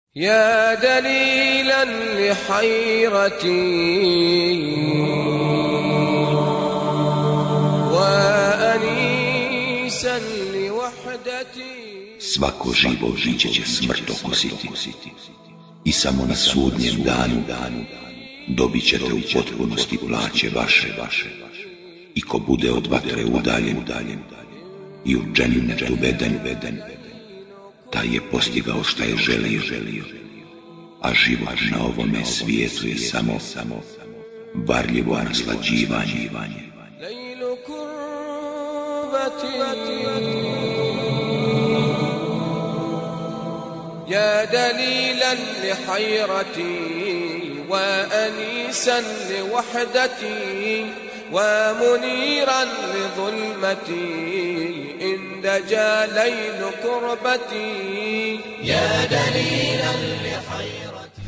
يا دليلا لحيرتي وأنيسا لوحدتي. Svako živo biće će smrt okusiti i samo na sudnjem danu dobit ćete u potpunosti plaće vaše. I ko bude od vatre udaljen i u džennet uveden, taj je postigao šta je želio, a život na ovome svijetu je samo varljivo naslađivanje. يا دليلا لحيرتي وأنيسا لوحدتي ومنيرا لظلمتي إن دجا ليل كربتي. يا دليلا لحيرتي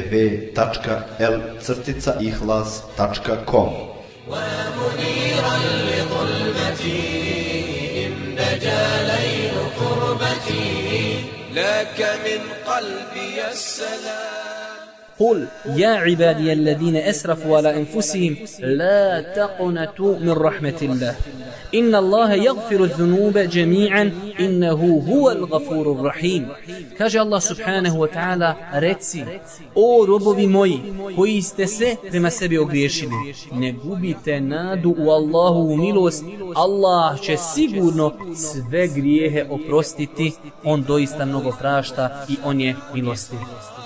www.l-ihlas.com ومنيرا لظلمتي إن دجا ليل كربتي لك من قلبي السلام. قل يا عبادي الذين أسرفوا على أنفسهم لا تقنطوا من رحمة الله إن الله يغفر الذنوب جميعا إنه هو الغفور الرحيم. Kaže Allah subhanahu wa ta'ala, reci, o robovi moji koji ste se prema sebi ogriješili, ne gubite nadu u Allahovu milost, Allah će sigurno sve grijehe oprostiti, on doista mnogo prašta i on je milostiv.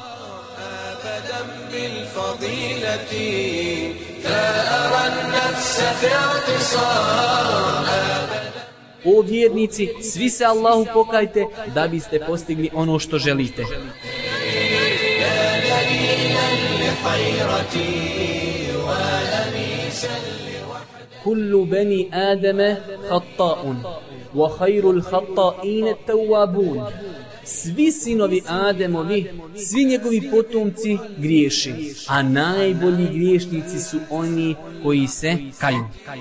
O vjernici, svi se Allahu pokajte da biste postigli ono što želite. Kullu bani Adama khata'un wa khairul khata'in at-tawwabun. Svi sinovi Ademovi, svi njegovi potomci griješi, a najbolji griješnici su oni koji se kaju.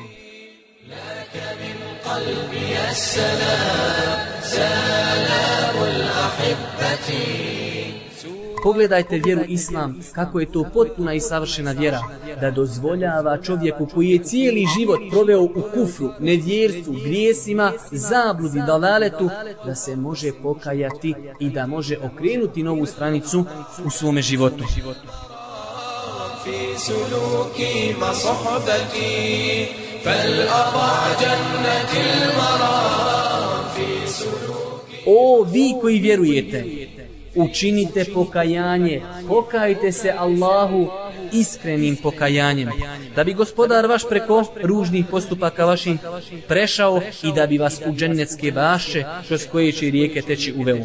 Pogledajte vjeru Islam, kako je to potpuna i savršena vjera, da dozvoljava čovjeku koji je cijeli život proveo u kufru, nevjerstvu, grijesima, zabludi, dalaletu, da se može pokajati i da može okrenuti novu stranicu u svome životu. O vi koji vjerujete, učinite pokajanje, pokajte se Allahu iskrenim pokajanjem, da bi gospodar vaš preko ružnih postupaka vaših prešao i da bi vas u džennetske bašče kroz koje će rijeke teći uveo.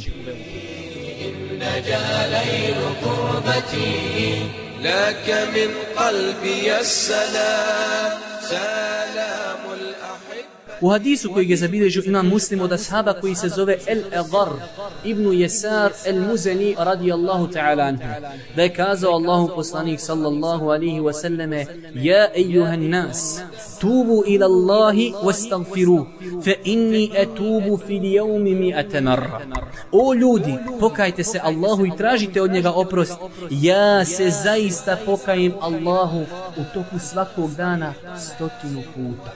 U hadisu koji je zabilježio imam Muslim od ashaba koji se zove El-Egar ibn Yesar El-Muzani radijallahu ta'ala anhu, da je kazao Allahu poslanik sallallahu alihi wasallame: Ja ejuhan nas, tubu ila Allahi wastagfiru, fa inni etubu fil jevmi mi'ate marra. O ljudi, pokajte se Allahu i tražite od njega oprost. Ja se zaista pokajem Allahu u toku svakog dana 100 puta.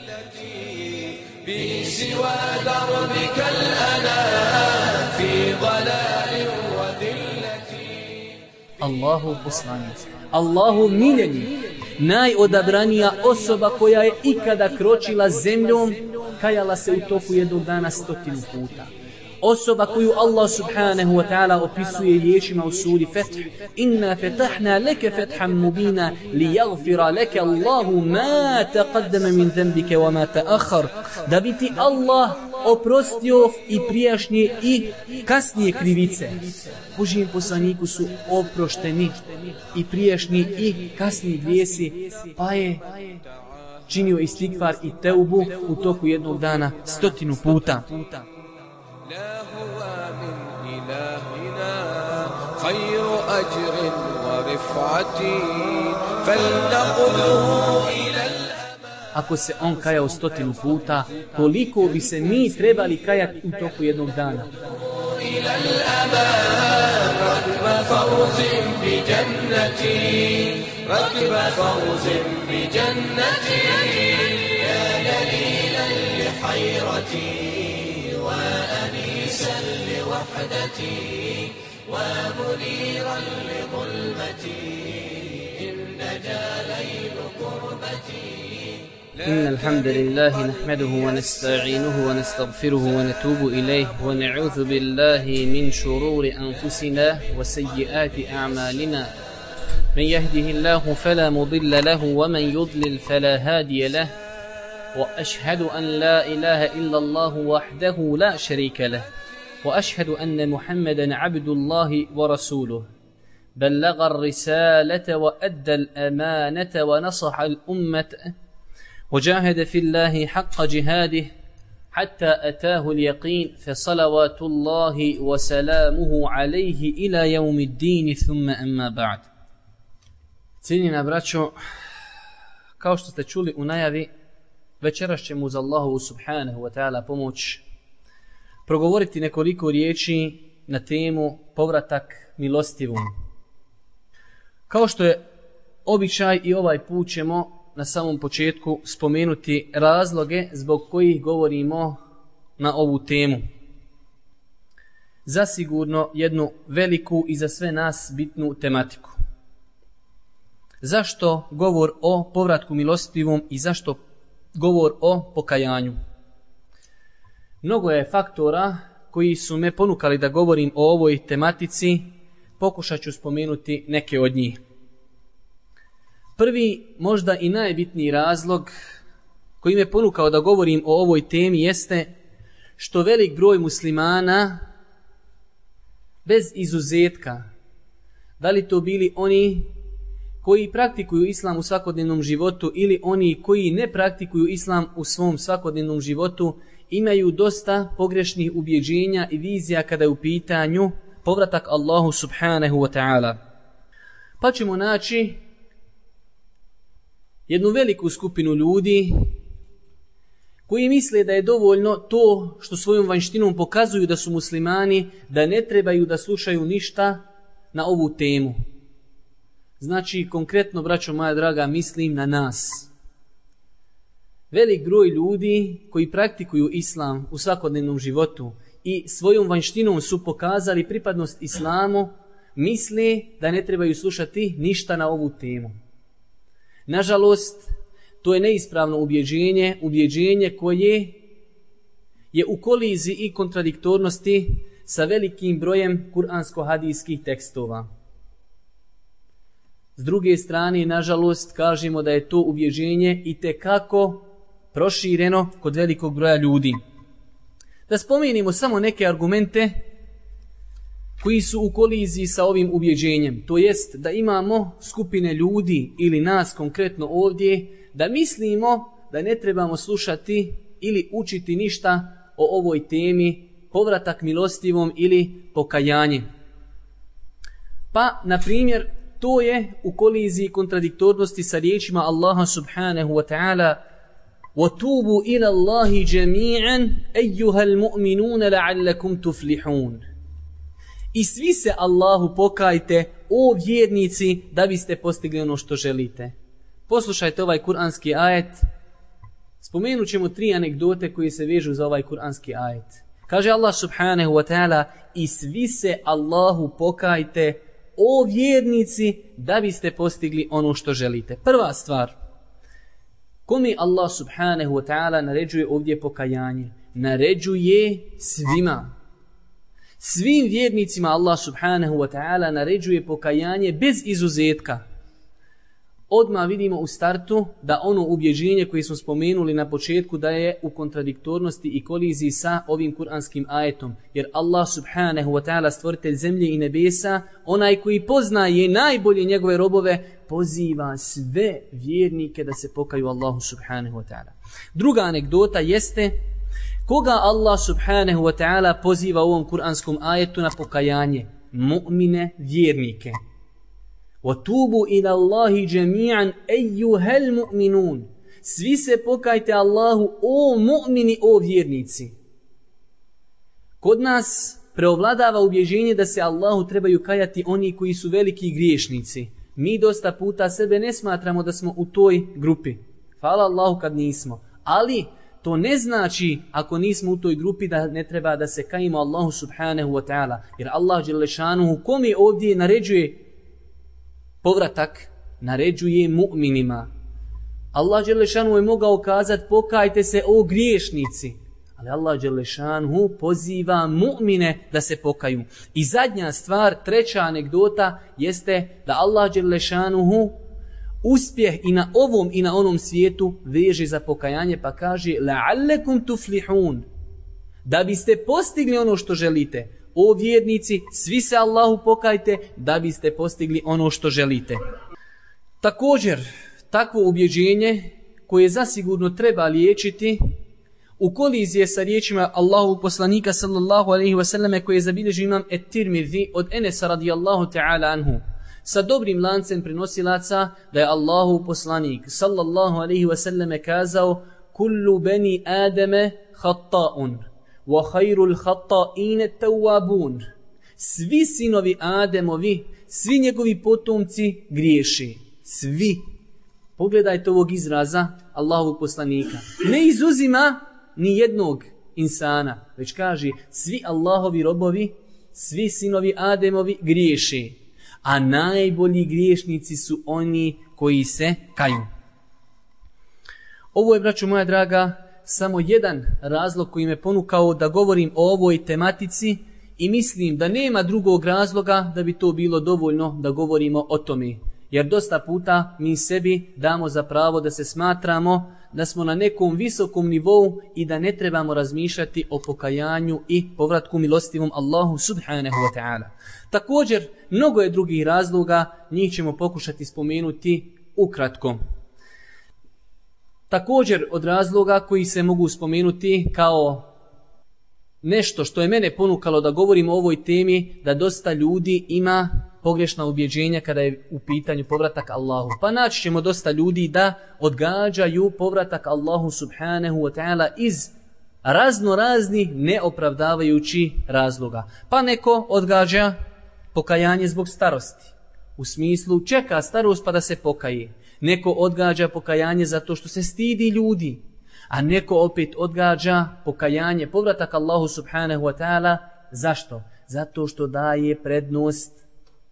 بسوى دربك الأنام في ضلال وذلتي. Allahu poslanik, Allahu miljeni, najodabranija osoba koja je ikada kročila zemljom, kajala se u toku jednog dana 100 puta. Osoba koju Allah subhanahu wa ta'ala opisuje riječima u suri Feth: Inna fetahna leke fetham mubina li jagfira leke Allahu ma taqaddama min zembike wa ma ta'akhar. Da bi ti Allah oprostio i prijašnje i kasnije krivice. Božijem poslaniku su oprošteni i prijašnji i kasniji grijesi, pa je činio istikfar i teubu u toku jednog dana 100 puta. لا هو من إلهنا خير أجر ورفعتي فلنقله إلى Ako se on kajao 100 puta, koliko bi se mi trebali kajati u toku jednog dana? إلى الأمام رغم بجنتي ركب فوز بجنتي يا دليلا لحيرتي وأنيسا لوحدتي ومنيرا لظلمتي إن نجا ليل كربتي. إن الحمد لله نحمده ونستعينه ونستغفره ونتوب إليه ونعوذ بالله من شرور أنفسنا وسيئات أعمالنا من يهده الله فلا مضل له ومن يضلل فلا هادي له وأشهد أن لا إله إلا الله وحده لا شريك له وأشهد أن محمدا عبد الله ورسوله بلغ الرسالة وأدى الأمانة ونصح الأمة وجاهد في الله حق جهاده حتى أتاه اليقين فصلوات الله وسلامه عليه إلى يوم الدين ثم أما بعد. Cijenjena braćo, kao što ste čuli u najavi, večeras ćemo uz Allahovu subhanahu wa ta'ala pomoć progovoriti nekoliko riječi na temu povratak milostivom. Kao što je običaj i ovaj put ćemo na samom početku spomenuti razloge zbog kojih govorimo na ovu temu. Zasigurno jednu veliku i za sve nas bitnu tematiku. Zašto govor o povratku milostivom i zašto govor o pokajanju? Mnogo je faktora koji su me ponukali da govorim o ovoj tematici, pokušat ću spomenuti neke od njih. Prvi, možda i najbitniji razlog koji me ponukao da govorim o ovoj temi jeste što velik broj muslimana, bez izuzetka, da li to bili oni koji praktikuju islam u svakodnevnom životu ili oni koji ne praktikuju islam u svom svakodnevnom životu, imaju dosta pogrešnih ubjeđenja i vizija kada je u pitanju povratak Allahu subhanahu wa ta'ala. Pa ćemo naći jednu veliku skupinu ljudi koji misle da je dovoljno to što svojom vanjštinom pokazuju da su muslimani, da ne trebaju da slušaju ništa na ovu temu. Znači, konkretno, braćo moja draga, mislim na nas. Velik broj ljudi koji praktikuju islam u svakodnevnom životu i svojom vanjštinom su pokazali pripadnost islamu, misle da ne trebaju slušati ništa na ovu temu. Nažalost, to je neispravno ubjeđenje koje je u koliziji i kontradiktornosti sa velikim brojem kuransko-hadijskih tekstova. S druge strane, nažalost, kažemo da je to ubjeđenje itekako prošireno kod velikog broja ljudi. Da spomenimo samo neke argumente koji su u koliziji sa ovim ubjeđenjem. To jest da imamo skupine ljudi ili nas konkretno ovdje da mislimo da ne trebamo slušati ili učiti ništa o ovoj temi povratak milostivom ili pokajanje. Pa, na primjer, to je u koliziji kontradiktornosti sa riječima Allaha subhanahu wa ta'ala وَتُوبُوا إِلَى اللَّهِ جَمِيعًا أَيُّهَا الْمُؤْمِنُونَ لَعَلَّكُمْ تُفْلِحُونَ. I svi se Allahu pokajte, o vjernici, da biste postigli ono što želite. Poslušajte ovaj kuranski ajet. Spomenut ćemo 3 anegdote koje se vežu za ovaj kuranski ajet. Kaže Allah subhanahu wa ta'ala, i svi se Allahu pokajte, o vjernici, da biste postigli ono što želite. Prva stvar, kome Allah subhanahu wa ta'ala naređuje ovdje pokajanje? Naređuje svima. Svim vjernicima Allah subhanahu wa ta'ala naređuje pokajanje bez izuzetka. Odmah vidimo u startu da ono ubjeđenje koje smo spomenuli na početku da je u kontradiktornosti i koliziji sa ovim kuranskim ajetom. Jer Allah subhanahu wa ta'ala, stvoritelj zemlje i nebesa, onaj koji poznaje najbolje njegove robove, poziva sve vjernike da se pokaju Allahu subhanahu wa ta'ala. Druga anegdota jeste koga Allah subhanahu wa ta'ala poziva u ovom kuranskom ajetu na pokajanje? Mu'mine, vjernike. وَتُوبُوا إِلَى اللَّهِ جَمِيعًا أَيُّهَا الْمُؤْمِنُونَ. Svi se pokajte Allahu, o mu'mini, o vjernici. Kod nas preovladava ubjeđenje da se Allahu trebaju kajati oni koji su veliki griješnici. Mi dosta puta sebe ne smatramo da smo u toj grupi. Hvala Allahu kad nismo. Ali to ne znači ako nismo u toj grupi da ne treba da se kajimo Allahu subhanahu wa ta'ala. Jer Allah dželešanuhu kome ovdje naređuje povratak, naređuje mu'minima. Allah dželešanuhu je mogao kazati pokajte se o griješnici. Ali Allah dželešanuhu poziva mu'mine da se pokaju. I zadnja stvar, treća anegdota jeste da Allah dželešanuhu uspjeh i na ovom i na onom svijetu veže za pokajanje pa kaže la'allekum tuflihun. Da biste postigli ono što želite. O vjernici, svi se Allahu pokajte da biste postigli ono što želite. Također, takvo ubjeđenje koje zasigurno treba liječiti u koliziji je sa riječima Allahovog poslanika sallallahu alejhi ve selleme koje je zabilježio imam et-Tirmidhi od Enesa radijallahu ta'ala anhu sa dobrim lancem prenosilaca da je Allahov poslanik sallallahu alejhi ve selleme kazao kullu bani adame khata'un wa khairul khata'in at-tawwabun. Svi sinovi Ademovi, svi njegovi potomci griješi. Svi. Pogledajte ovog izraza Allahovog poslanika. Ne izuzima ni jednog insana, već kaže svi Allahovi robovi, svi sinovi Ademovi griješi, a najbolji griješnici su oni koji se kaju. Ovo je, braćo moja draga, samo jedan razlog koji me ponukao da govorim o ovoj tematici i mislim da nema drugog razloga da bi to bilo dovoljno da govorimo o tome. Jer dosta puta mi sebi damo za pravo da se smatramo da smo na nekom visokom nivou i da ne trebamo razmišljati o pokajanju i povratku milostivom Allahu subhanahu wa ta'ala. Također, mnogo je drugih razloga, njih ćemo pokušati spomenuti ukratko. Također od razloga koji se mogu spomenuti kao nešto što je mene ponukalo da govorim o ovoj temi, da dosta ljudi ima pogrešna ubjeđenja kada je u pitanju povratak Allahu. Pa naći ćemo dosta ljudi da odgađaju povratak Allahu subhanahu wa ta'ala iz raznoraznih neopravdavajućih razloga. Pa neko odgađa pokajanje zbog starosti. U smislu čeka starost pa da se pokaje. Neko odgađa pokajanje zato što se stidi ljudi. A neko opet odgađa pokajanje, povratak Allahu subhanahu wa ta'ala. Zašto? Zato što daje prednost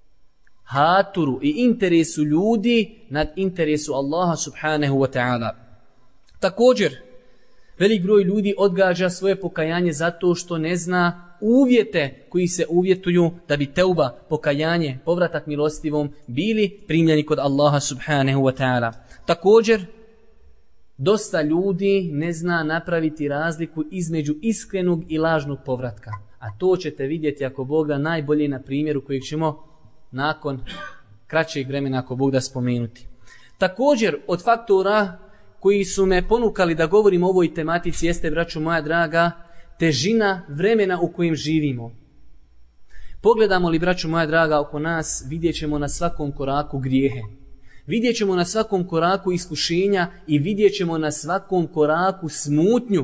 haturu i interesu ljudi nad interesu Allaha subhanahu wa ta'ala. Također, velik broj ljudi odgađa svoje pokajanje zato što ne zna uvjete koji se uvjetuju da bi teuba, pokajanje, povratak milostivom bili primljeni kod Allaha subhanahu wa ta'ala. Također, dosta ljudi ne zna napraviti razliku između iskrenog i lažnog povratka. A to ćete vidjeti ako Bog da najbolje na primjeru kojeg ćemo nakon kraćeg vremena ako Bog da spomenuti. Također od faktora koji su me ponukali da govorim o ovoj tematici jeste, braćo moja draga, težina vremena u kojem živimo. Pogledamo li, braćo moja draga, oko nas, vidjet ćemo na svakom koraku grijehe. Vidjet ćemo na svakom koraku iskušenja i vidjet ćemo na svakom koraku smutnju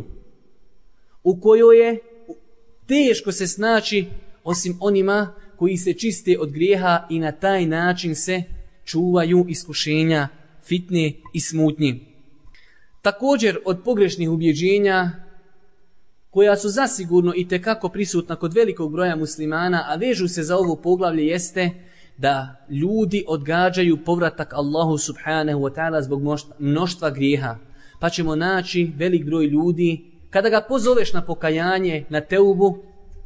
u kojoj je teško se snaći osim onima koji se čiste od grijeha i na taj način se čuvaju iskušenja, fitne i smutnji. Također od pogrešnih ubjeđenja koja su zasigurno i tekako prisutna kod velikog broja muslimana, a vežu se za ovo poglavlje jeste da ljudi odgađaju povratak Allahu subhanahu wa ta'ala zbog mnoštva grijeha. Pa ćemo naći velik broj ljudi, kada ga pozoveš na pokajanje, na teubu,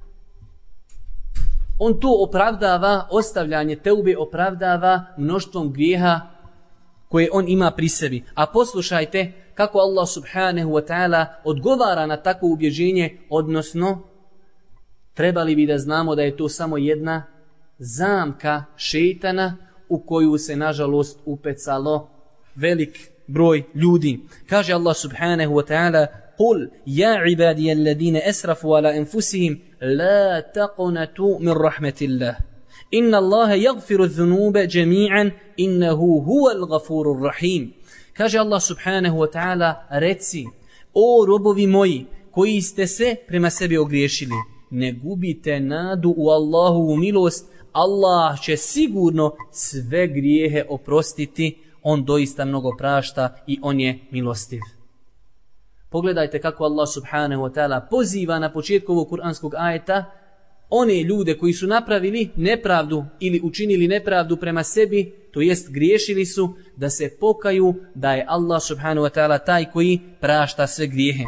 on to opravdava, ostavljanje teube opravdava mnoštvom grijeha koje on ima pri sebi. A poslušajte kako Allah subhanahu wa ta'ala odgovara na takvo ubjeđenje, odnosno trebali bi da znamo da je to samo jedna zamka šejtana u koju se nažalost upecalo velik broj ljudi. Kaže Allah subhanahu wa ta'ala: "Qul ya ibadiy alladine asrafu ala anfusihim la taqnatu min rahmatillah. Inna Allaha yaghfiru adh-dhunuba jami'an innahu huwal ghafurur rahim." Kaže Allah subhanahu wa ta'ala: reci, o robovi moji koji ste se prema sebi ogriješili, ne gubite nadu u Allahovu milost, Allah će sigurno sve grijehe oprostiti, on doista mnogo prašta i on je milostiv. Pogledajte kako Allah subhanahu wa ta'ala poziva na početku ovog kuranskog ajeta one ljude koji su napravili nepravdu ili učinili nepravdu prema sebi, to jest griješili su, da se pokaju da je Allah subhanahu wa ta'ala taj koji prašta sve grijehe.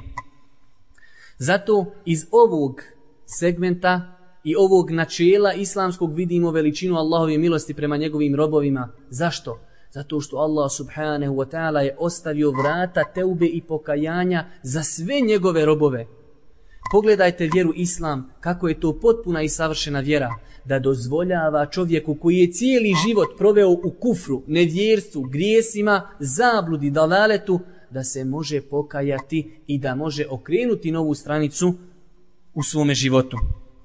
Zato iz ovog segmenta i ovog načela islamskog vidimo veličinu Allahove milosti prema njegovim robovima. Zašto? Zato što Allah subhanahu wa ta'ala je ostavio vrata teube i pokajanja za sve njegove robove. Pogledajte vjeru Islam, kako je to potpuna i savršena vjera, da dozvoljava čovjeku koji je cijeli život proveo u kufru, nevjerstvu, grijesima, zabludi, dalaletu, da se može pokajati i da može okrenuti novu stranicu u svome životu.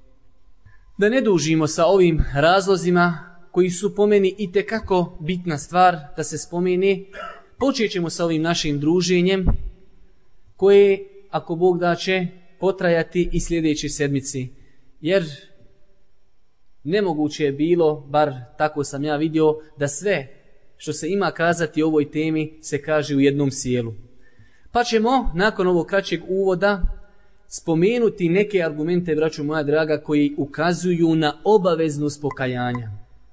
Da ne dužimo sa ovim razlozima koji su po meni itekako bitna stvar da se spomene, počet ćemo sa ovim našim druženjem koje, ako Bog da, će potrajati i sljedeće sedmici. Jer nemoguće je bilo, bar tako sam ja vidio, da sve što se ima kazati o ovoj temi se kaže u jednom sjelu. Pa ćemo nakon ovog kraćeg uvoda spomenuti neke argumente, braćo moja draga, koji ukazuju na obaveznost pokajanja.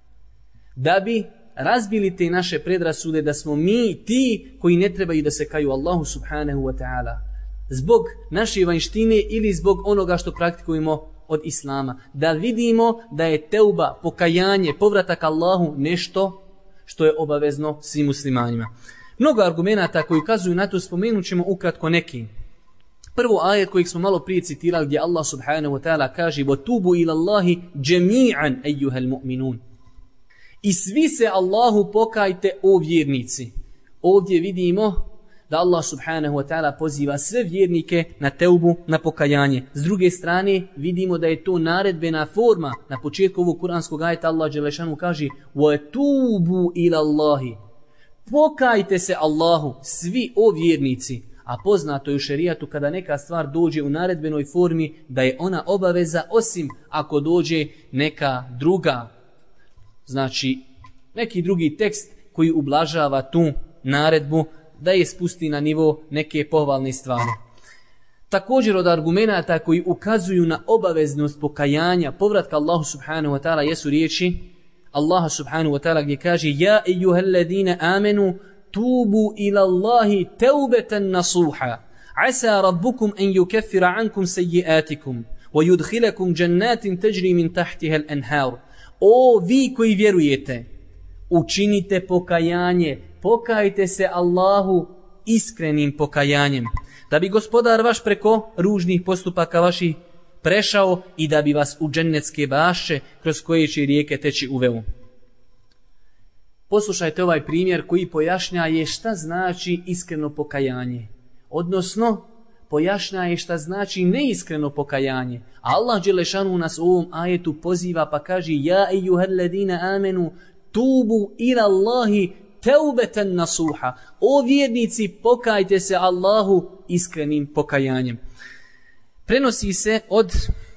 Da bi razbili te naše predrasude da smo mi ti koji ne trebaju da se kaju Allahu subhanahu wa ta'ala. Zbog naše vanjštine ili zbog onoga što praktikujemo od Islama. Da vidimo da je teuba, pokajanje, povratak Allahu nešto što je obavezno svim muslimanima. Mnogo argumenata koji ukazuju na to spomenut ćemo ukratko neki. Prvo ajet kojeg smo malo prije citirali gdje Allah subhanahu wa ta'ala kaže وَتُوبُوا إِلَى اللَّهِ جَمِيعًا أَيُّهَا الْمُؤْمِنُونَ. I svi se Allahu pokajte, o vjernici. Ovdje vidimo da Allah subhanahu wa ta'ala poziva sve vjernike na teubu, na pokajanje. S druge strane vidimo da je to naredbena forma. Na početku ovog kuranskog ajeta Allah dželešanu kaže وَتُوبُوا إِلَى اللَّهِ. Pokajte se Allahu, svi o vjernici. A poznato je u šerijatu kada neka stvar dođe u naredbenoj formi da je ona obaveza, osim ako dođe neka druga, znači neki drugi tekst koji ublažava tu naredbu, da je spusti na nivo neke pohvalne stvari. Također od argumenata koji ukazuju na obaveznost pokajanja, povratka Allahu subhanahu wa ta'ala jesu riječi Allaha subhanahu wa ta'ala gdje kaže Ja ejuhalladine amenu tubu ila Allahi teubeten nasuha asa rabbukum en yukaffira ankum sejiatikum wa yudhilakum jannatin teđri min tahtiha al-anhar. O vi koji vjerujete, učinite pokajanje, pokajte se Allahu iskrenim pokajanjem, da bi gospodar vaš preko ružnih postupaka vaših prešao i da bi vas u džennetske bašče kroz koje će rijeke teći uveo. Poslušajte ovaj primjer koji pojašnjaje šta znači iskreno pokajanje. Odnosno, pojašnjaje šta znači neiskreno pokajanje. Allah dželešanu nas u ovom ajetu poziva pa kaže Ja ejuhalladina amenu tubu ila Allahi teubeten nasuha. O vjernici, pokajte se Allahu iskrenim pokajanjem. Prenosi se od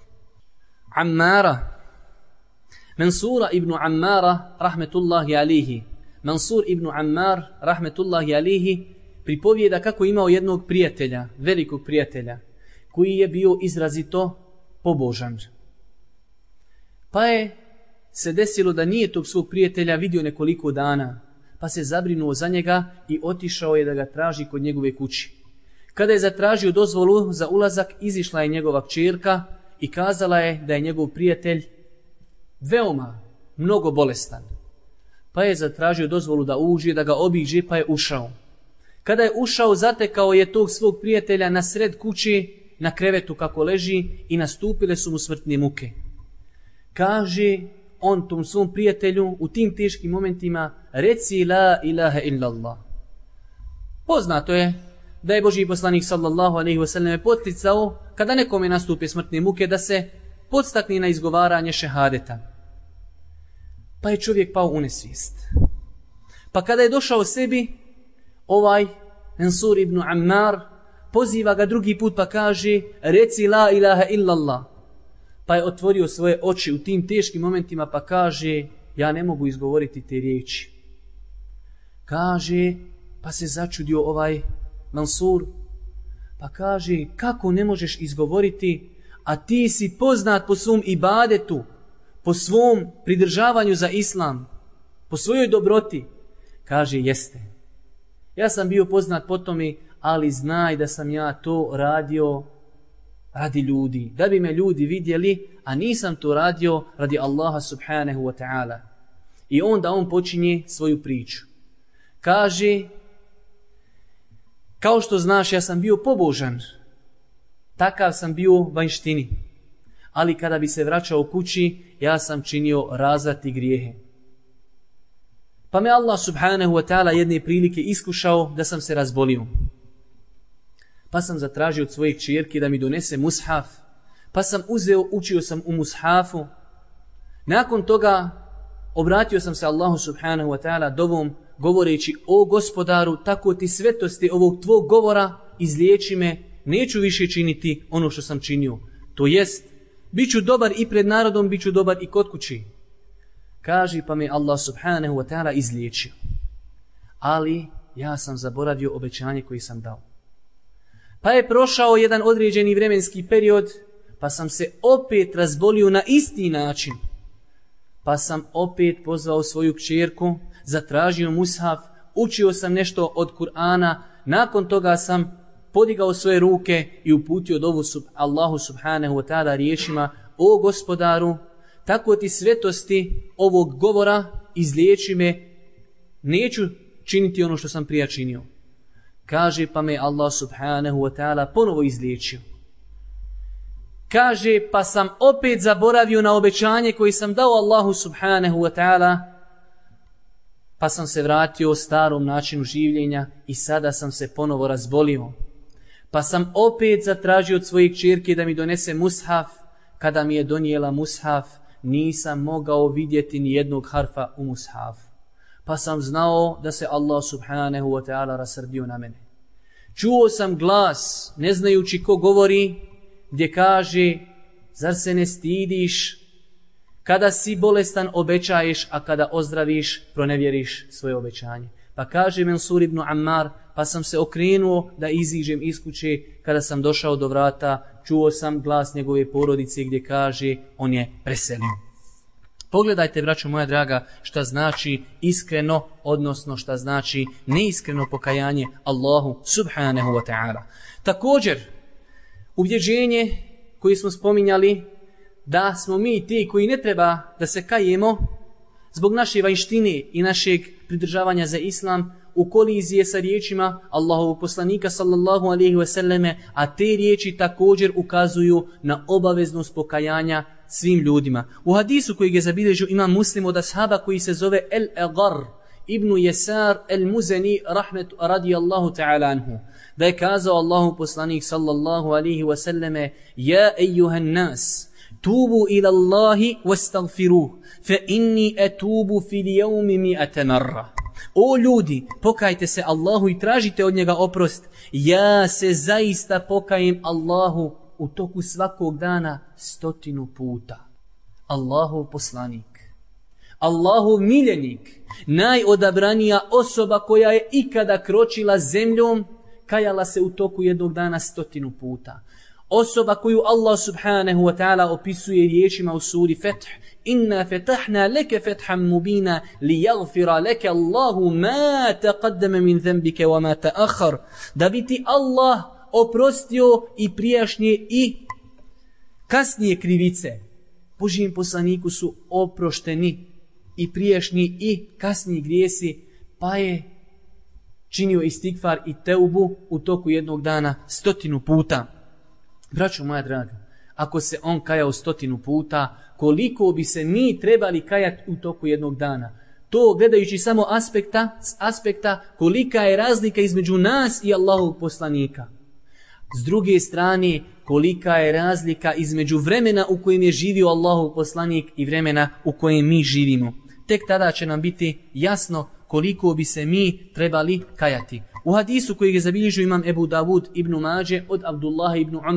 Ammara, Mansura ibn Ammara, rahmetullahi alihi. Mansur ibn Ammar, rahmetullahi alihi, pripovijeda kako imao jednog prijatelja, velikog prijatelja, koji je bio izrazito pobožan. Pa je se desilo da nije tog svog prijatelja vidio nekoliko dana, pa se zabrinuo za njega i otišao je da ga traži kod njegove kući. Kada je zatražio dozvolu za ulazak, izišla je njegova kćerka i kazala je da je njegov prijatelj veoma, mnogo bolestan. Pa je zatražio dozvolu da uđe, da ga obiđe, pa je ušao. Kada je ušao, zatekao je tog svog prijatelja na sred kuće, na krevetu kako leži i nastupile su mu smrtne muke. Kaže on tom svom prijatelju u tim teškim momentima, reci la ilaha illallah. Poznato je da je Božji poslanik sallallahu alejhi ve sellem podsticao kada nekome nastupe smrtne muke da se podstakne na izgovaranje šehadeta. Pa je čovjek pao u nesvijest. Pa kada je došao sebi, ovaj Mansur ibn Ammar poziva ga drugi put pa kaže reci la ilaha illallah. Pa je otvorio svoje oči u tim teškim momentima pa kaže, ja ne mogu izgovoriti te riječi. Kaže, pa se začudio ovaj Mansur, pa kaže, kako ne možeš izgovoriti, a ti si poznat po svom ibadetu, po svom pridržavanju za islam, po svojoj dobroti. Kaže, jeste. Ja sam bio poznat po tome, ali znaj da sam ja to radio radi ljudi, da bi me ljudi vidjeli, a nisam to radio radi Allaha subhanahu wa ta'ala. I onda on počinje svoju priču. Kaže, kao što znaš, ja sam bio pobožan, takav sam bio u vanjštini, ali kada bi se vraćao kući, ja sam činio razvrati grijehe. Pa me Allah subhanahu wa ta'ala jedne prilike iskušao da sam se razbolio. Pa sam zatražio od svoje kćerke da mi donese mushaf, pa sam učio sam u mushafu. Nakon toga obratio sam se Allahu subhanahu wa ta'ala dovom, govoreći, o gospodaru, tako ti svetosti ovog tvog govora izliječi me, neću više činiti ono što sam činio. To jest, bit ću dobar i pred narodom, bit ću dobar i kod kući. Kaže, pa me Allah subhanahu wa ta'ala izliječio. Ali ja sam zaboravio obećanje koje sam dao. Pa je prošao jedan određeni vremenski period, pa sam se opet razbolio na isti način. Pa sam opet pozvao svoju kćerku, zatražio mushaf, učio sam nešto od Kur'ana, nakon toga sam podigao svoje ruke i uputio dovu Allahu subhanahu wa ta'ala riječima, o gospodaru, tako ti svetosti ovog govora izliječi me, neću činiti ono što sam prije činio. Kaže, pa me Allah subhanahu wa ta'ala ponovo izliječio. Kaže, pa sam opet zaboravio na obećanje koje sam dao Allahu subhanahu wa ta'ala, pa sam se vratio starom načinu življenja i sada sam se ponovo razbolio. Pa sam opet zatražio od svoje kćerke da mi donese mushaf. Kada mi je donijela mushaf, nisam mogao vidjeti ni jednog harfa u mushafu. Pa sam znao da se Allah subhanahu wa ta'ala rasrdio na mene. Čuo sam glas, ne znajući ko govori, gdje kaže, zar se ne stidiš? Kada si bolestan obećaješ, a kada ozdraviš pronevjeriš svoje obećanje. Pa kaže Mansur ibn Ammar, pa sam se okrenuo da iziđem iz kuće. Kada sam došao do vrata, čuo sam glas njegove porodice gdje kaže, on je preselio. Pogledajte, braćo moja draga, šta znači iskreno, odnosno šta znači neiskreno pokajanje Allahu subhanahu wa ta'ala. Također, ubjeđenje koje smo spominjali, da smo mi ti koji ne treba da se kajemo zbog naše vanjštine i našeg pridržavanja za islam, u kolizije sa riječima Allahovog poslanika sallallahu alejhi ve selleme, a te riječi također ukazuju na obaveznost pokajanja svim ljudima. U hadisu kojeg je zabilježio Imam Muslim od ashaba koji se zove El-Agar ibn Yasar el-Muzani radijallahu ta'ala anhu, da je kazao Allahov poslanik sallallahu alejhi ve selleme, ja ejuhan nas, tubu ila Allahi wastagfiruh, fa inni atubu fil yawmi 100 marra. O ljudi, pokajte se Allahu i tražite od njega oprost. Ja se zaista pokajem Allahu u toku svakog dana 100 puta. Allahov poslanik, Allahov miljenik, najodabranija osoba koja je ikada kročila zemljom, kajala se u toku jednog dana 100 puta. Osoba koju Allah subhanahu wa ta'ala opisuje riječima u suri Feth, inna fetahna leke fethan mubina li jagfira leke Allahu ma taqaddama min zembike wa ma ta'akhar, da bi ti Allah oprostio i prijašnje i kasnije krivice. Božijem poslaniku su oprošteni i prijašnji i kasniji grijesi, pa je činio istigfar i teubu u toku jednog dana 100 puta. Braćo moja draga, ako se on kajao 100 puta, koliko bi se mi trebali kajati u toku jednog dana? To gledajući samo aspekta kolika je razlika između nas i Allahovog poslanika. S druge strane, kolika je razlika između vremena u kojem je živio Allahov poslanik i vremena u kojem mi živimo. Tek tada će nam biti jasno koliko bi se mi trebali kajati. U hadisu kojeg je zabilježio Imam Ebu Davud ibn Mađe od Abdullaha ibn Umara,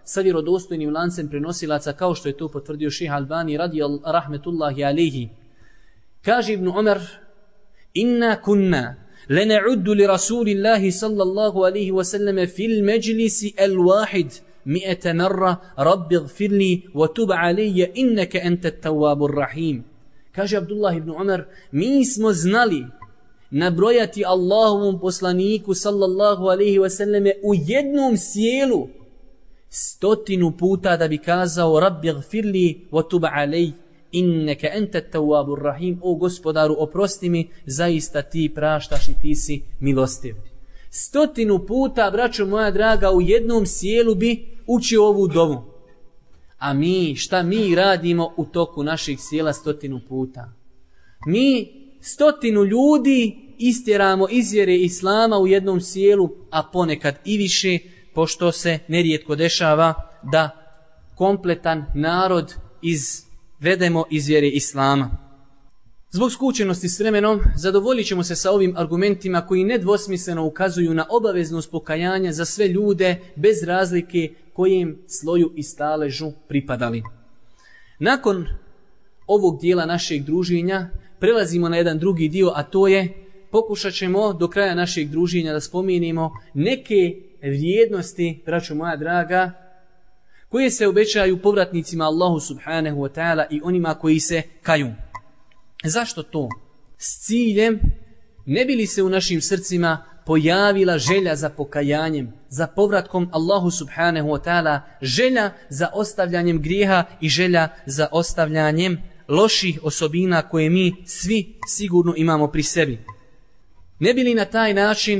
sa vjerodostojnim lancem prenosilaca, kao što je to potvrdio šejh Albani rahmetullahi alejhi. Kaže Ibn Umar: "Inna kunna lana'uddu li Rasulillahi sallallahu alejhi ve sellem fil majlisi al-wahid 100 marra rabbi ighfirli wa tub alayya innaka antat tawwabur rahim." Kaže Abdullah ibn Umar: "Mi smo znali nabrojati Allahovom poslaniku sallallahu alejhi ve selleme u jednom sjelu 100 puta da bi kazao rabbi ighfirli wa tub alayya innaka antat tawwabur rahim, o gospodaru oprosti mi, zaista ti praštaš i ti si milostiv." 100 puta, braćo moja draga, u jednom sjelu bi učio ovu dovu. A mi, šta mi radimo u toku naših sjela 100 puta? Mi 100 ljudi istjeramo iz vjere islama u jednom sjelu, a ponekad i više, pošto se nerijetko dešava da kompletan narod vedemo iz vjere islama. Zbog skučenosti s vremenom zadovoljit ćemo se sa ovim argumentima koji nedvosmisleno ukazuju na obaveznost pokajanja za sve ljude bez razlike kojem sloju i staležu pripadali. Nakon ovog dijela našeg druženja prelazimo na jedan drugi dio, a to je pokušat ćemo do kraja našeg druženja da spomenemo neke vrijednosti, braćo moja draga, koje se obećaju povratnicima Allahu subhanahu wa ta'ala i onima koji se kaju. Zašto to? S ciljem ne bi li se u našim srcima pojavila želja za pokajanjem, za povratkom Allahu subhanahu wa ta'ala, želja za ostavljanjem grijeha i želja za ostavljanjem loših osobina koje mi svi sigurno imamo pri sebi. Ne bi li na taj način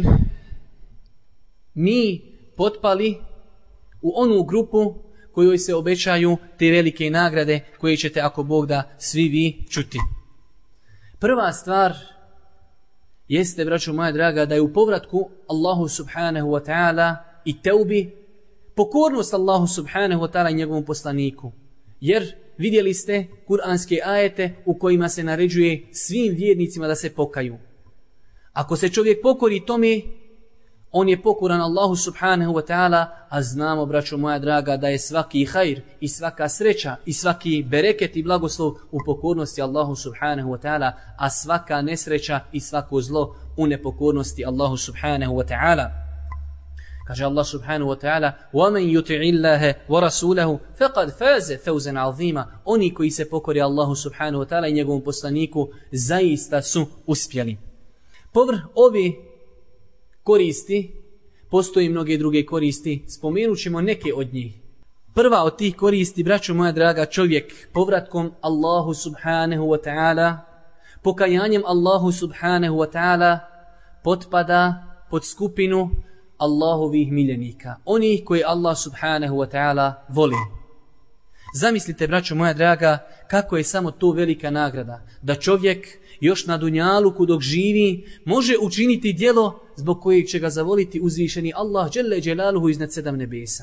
mi potpali u onu grupu kojoj se obećaju te velike nagrade koje ćete, ako Bog da, svi vi čuti. Prva stvar jeste, braćo moja draga, da je u povratku Allahu subhanahu wa ta'ala i teubi pokornost Allahu subhanahu wa ta'ala i njegovom poslaniku. Jer vidjeli ste kuranske ajete u kojima se naređuje svim vjernicima da se pokaju. Ako se čovjek pokori tome, on je pokoran Allahu subhanahu wa ta'ala, a znamo, braćo moja draga, da je svaki hajr i svaka sreća i svaki bereket i blagoslov u pokornosti Allahu subhanahu wa ta'ala, a svaka nesreća i svako zlo u nepokornosti Allahu subhanahu wa ta'ala. Kaže Allah subhanahu wa ta'ala: وَمَنْ يُطِعِ اللَّهَ وَرَسُولَهُ فَقَدْ فَازَ فَوْزًا عَظِيمًا. Oni koji se pokori Allahu subhanahu wa ta'ala i njegovom poslaniku zaista su uspjeli. Povrh ove koristi, postoji mnoge druge koristi, spomenut ćemo neke od njih. Prva od tih koristi, braćo moja draga, čovjek povratkom Allahu subhanahu wa ta'ala, pokajanjem Allahu subhanahu wa ta'ala potpada pod skupinu Allahovih miljenika, onih koje Allah subhanahu wa ta'ala voli. Zamislite, braćo moja draga, kako je samo to velika nagrada, da čovjek još na dunjaluku dok živi može učiniti djelo zbog kojeg će ga zavoliti uzvišeni Allah dželle dželaluhu iznad 7 nebesa.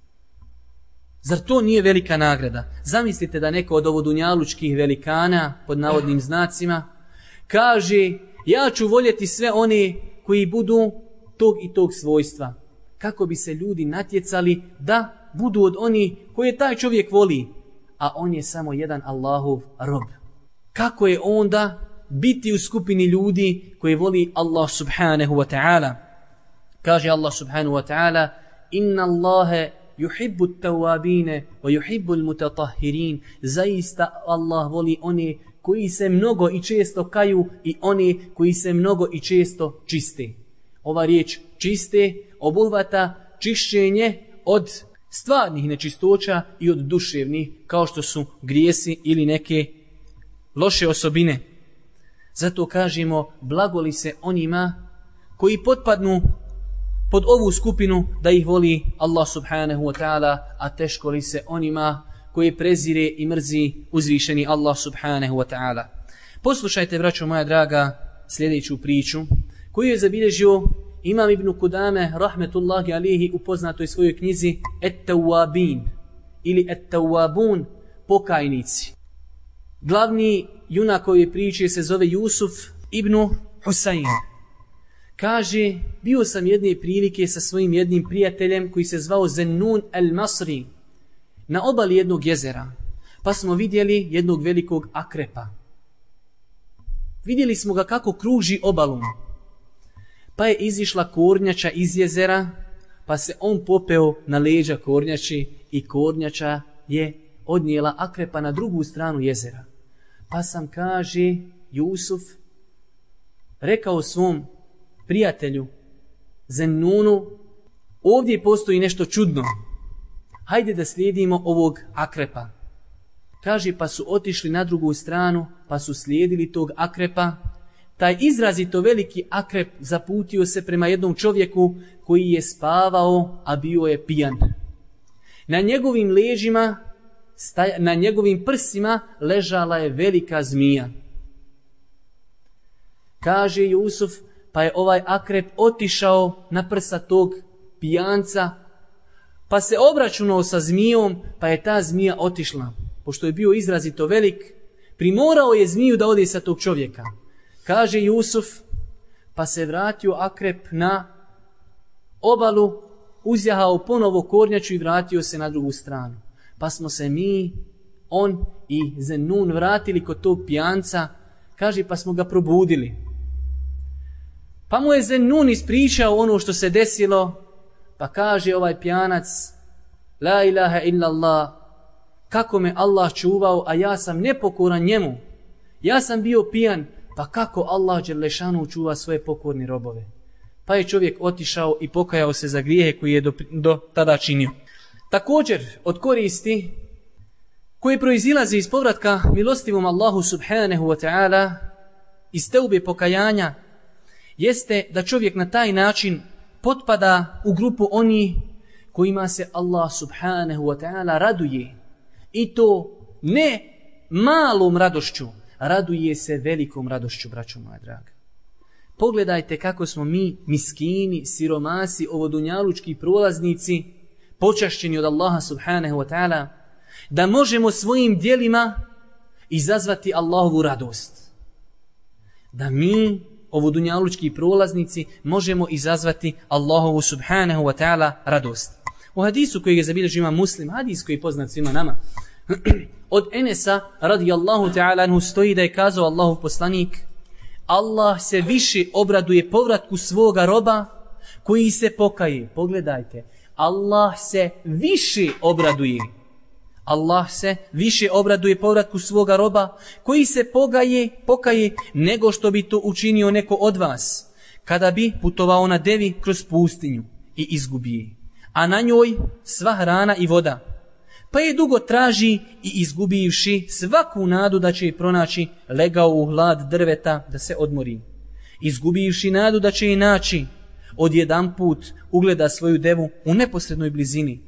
Zar to nije velika nagrada? Zamislite da neko od ovo dunjalučkih velikana, pod navodnim znacima, kaže: ja ću voljeti sve one koji budu tog i tog svojstva. Kako bi se ljudi natjecali da budu od onih koje taj čovjek voli, a on je samo jedan Allahov rob. Kako je onda biti u skupini ljudi koji voli Allah subhanahu wa ta'ala? Kaže Allah subhanahu wa ta'ala: inna Allahe yuhibbu tawabine wa yuhibbu al-mutatahhirin. Zaista Allah voli one koji se mnogo i često kaju i one koji se mnogo i često čiste. Ova riječ čiste obuhvata čišćenje od stvarnih nečistoća i od duševnih, kao što su grijesi ili neke loše osobine. Zato kažemo, blagoli se onima koji potpadnu pod ovu skupinu da ih voli Allah subhanahu wa ta'ala, a teško li se onima koji prezire i mrzi uzvišeni Allah subhanahu wa ta'ala. Poslušajte, braćo moja draga, sljedeću priču koju je zabilježio Imam Ibn Kudame rahmetullahi alihi u poznatoj svojoj knjizi Et-Tawabin ili Et-Tawabun, pokajnici. Glavni junak ove priče se zove Jusuf ibn Husayn. Kaže: bio sam jedne prilike sa svojim jednim prijateljem koji se zvao Zennun al-Masri, na obali jednog jezera, pa smo vidjeli jednog velikog akrepa. Vidjeli smo ga kako kruži obalom. Pa je izišla kornjača iz jezera, pa se on popeo na leđa kornjači i kornjača je odnijela akrepa na drugu stranu jezera. Pa sam, kaže Jusuf, rekao svom prijatelju Zennunu, ovdje postoji nešto čudno. Hajde da slijedimo ovog akrepa. Kaže, pa su otišli na drugu stranu, pa su slijedili tog akrepa. Taj izrazito veliki akrep zaputio se prema jednom čovjeku koji je spavao, a bio je pijan. Na njegovim leđima, na njegovim prsima ležala je velika zmija. Kaže Jusuf, pa je ovaj akrep otišao na prsa tog pijanca, pa se obračunao sa zmijom, pa je ta zmija otišla. Pošto je bio izrazito velik, primorao je zmiju da ode sa tog čovjeka. Kaže Jusuf, pa se vratio akrep na obalu, uzjahao ponovo kornjaču i vratio se na drugu stranu. Pa smo se mi, on i Zennun vratili kod tog pijanca, kaže, pa smo ga probudili. Pa mu je Zennun ispričao ono što se desilo, pa kaže ovaj pijanac, la ilaha illallah, kako me Allah čuvao, a ja sam nepokoran njemu. Ja sam bio pijan, pa kako Allah dželešanu čuva svoje pokorne robove. Pa je čovjek otišao i pokajao se za grijehe koje je do tada činio. Također, od koristi koje proizilaze iz povratka milostivom Allahu subhanahu wa ta'ala, iz teube pokajanja, jeste da čovjek na taj način potpada u grupu onih kojima se Allah subhanahu wa ta'ala raduje. I to ne malom radošću, raduje se velikom radošću, braćo moja draga. Pogledajte kako smo mi miskini, siromasi, ovodunjalučki prolaznici, počašćeni od Allaha subhanahu wa ta'ala, da možemo svojim djelima izazvati Allahovu radost. Da mi, ovodunjalučki prolaznici, možemo izazvati Allahovu subhanahu wa ta'ala radost. U hadisu koji je zabilježio Imam Muslim, hadis koji je poznat svima nama, od Enesa radijallahu ta'ala anhu stoji da je kazao Allahov poslanik, Allah se više obraduje povratku svoga roba koji se pokaje. Pogledajte, Allah se više obraduje. Allah se više obraduje povratku svoga roba koji se pokaje nego što bi to učinio neko od vas kada bi putovao na devi kroz pustinju i izgubije, a na njoj sva hrana i voda. Pa je dugo traži i izgubivši svaku nadu da će je pronaći, legao u hlad drveta da se odmori. Izgubivši nadu da će je naći, odjedanput ugleda svoju devu u neposrednoj blizini.